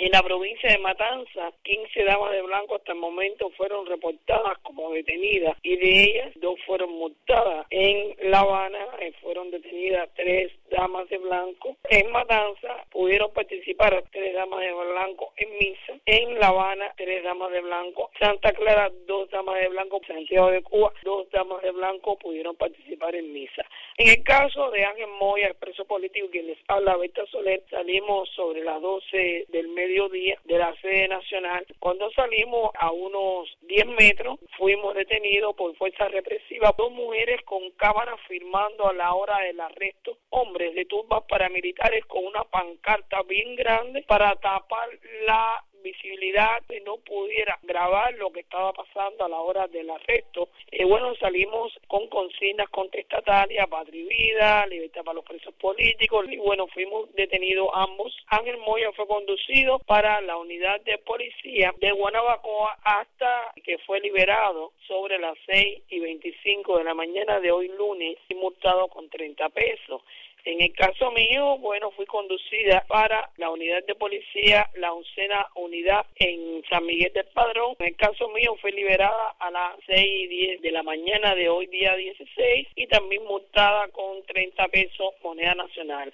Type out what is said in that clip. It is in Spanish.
En la provincia de Matanzas, 15 damas de blanco hasta el momento fueron reportadas como detenidas y de ellas 2 fueron multadas. En La Habana fueron detenidas 3 damas de blanco. En Matanzas pudieron participar 3 damas de blanco en misa. En La Habana 3 damas de blanco. Santa Clara 2 damas de blanco. Santiago de Cuba 2 damas de blanco pudieron participar en misa. En el caso de Ángel Moya, el preso político, quien les habla, Berta Soler, salimos sobre las 12 del mediodía de la sede nacional. Cuando salimos a unos 10 metros, fuimos detenidos por fuerza represiva. 2 mujeres con cámaras firmando a la hora del arresto, hombres de turbas paramilitares con una pancarta bien grande para tapar la visibilidad y no pudiera grabar lo que estaba pasando a la hora del arresto. Salimos con consignas contestatarias, patria y vida, libertad para los presos políticos, y fuimos detenidos ambos. Ángel Moya fue conducido para la unidad de policía de Guanabacoa hasta que fue liberado sobre las 6:25 de la mañana de hoy lunes y multado con 30 pesos. En el caso mío, fui conducida para la unidad de policía, la 11ª unidad en San Miguel del Padrón. En el caso mío fue liberada a las 6:10 de la mañana de hoy, día 16, y también multada con 30 pesos moneda nacional.